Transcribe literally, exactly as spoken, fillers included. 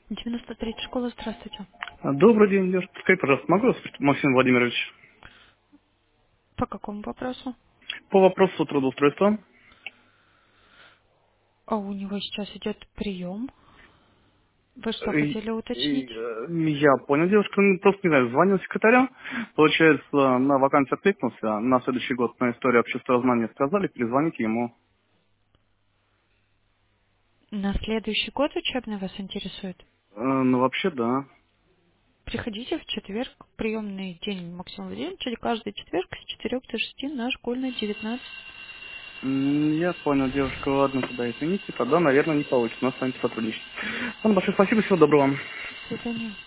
девяносто три школа, здравствуйте. Добрый день, Леш. Скажите, пожалуйста, могу вас, Максим Владимирович, По какому вопросу? по вопросу трудоустройства? А у него сейчас идет прием. Вы что И- хотели уточнить? и, э, Я понял, девушка, ну, просто не знаю, звонил секретарю, получается, на вакансию откликнулся, на следующий год на историю общества знания сказали, перезвоните ему. На следующий год учебный вас интересует? Э, Ну, вообще, да. Приходите в четверг, приемный день Максима Владимировича, каждый четверг с четырёх до шести на школьной девятнадцать. М, Я понял, девушка, ладно, тогда извините, тогда, наверное, не получится, у нас с вами сотрудничать. Ладно, большое спасибо, всего доброго вам. До свидания.